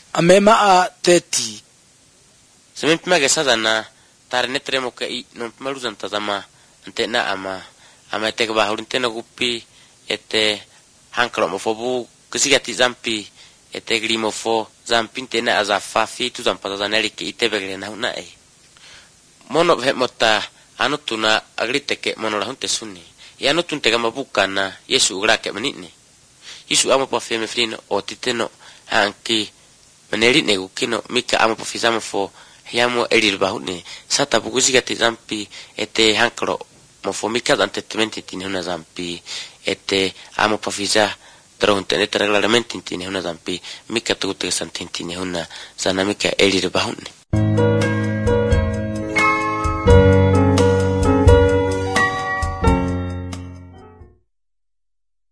amema a teti semempi magesa na tarne tremo kai non maruzan tazama ante na ama te ba hulinte na gupi ete hankro mo fobu kisigati zampi ete grimo fo zampi tena azafa fi tu zampa zaneli ki ite begre na una mono he mota anutuna agrite ke mono la hunte sunni ya no tunte gama bukana yesu grake manine yesu amo pa feme frino o titeno anki maneli ne gukino mika amo pa fizamo fo yamo eril bahune sata bukusigati zampi ete hankro mo fo mika antetamente tine una zampi ete amo pa fiza tronte ne regolarmente tine una zampi mika tutte santintine una sana mika eril bahune